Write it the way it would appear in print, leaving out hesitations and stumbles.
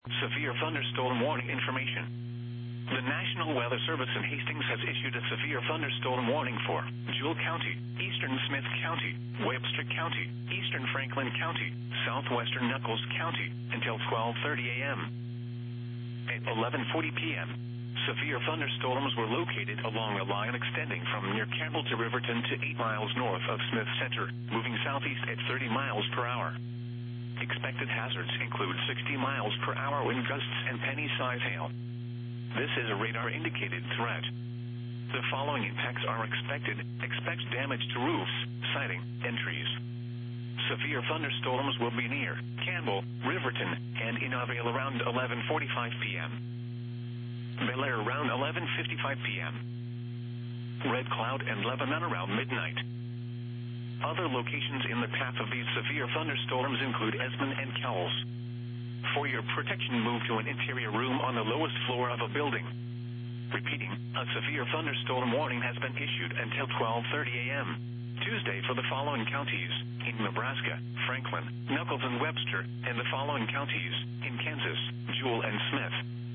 Severe thunderstorm warning information. The National Weather Service in Hastings has issued a severe thunderstorm warning for Jewell County, eastern Smith County, Webster County, eastern Franklin County, southwestern Nuckolls County, until 12:30 a.m. At 11:40 p.m., severe thunderstorms were located along a line extending from near Campbell to Riverton to 8 miles north of Smith Center, moving southeast at 30 miles per hour. Expected hazards include 60 miles per hour wind gusts and penny-size hail. This is a radar-indicated threat. The following impacts are expected. Expect damage to roofs, siding, and trees. Severe thunderstorms will be near Campbell, Riverton, and in Avale around 11:45 p.m. Bel-Air around 11:55 p.m. Red Cloud and Lebanon around midnight. Other locations in the path of these severe thunderstorms include Esmond and Cowles. For your protection, move to an interior room on the lowest floor of a building. Repeating, a severe thunderstorm warning has been issued until 12:30 a.m. Tuesday for the following counties: in Nebraska, Franklin, Nuckolls, and Webster, and the following counties: in Kansas, Jewell and Smith.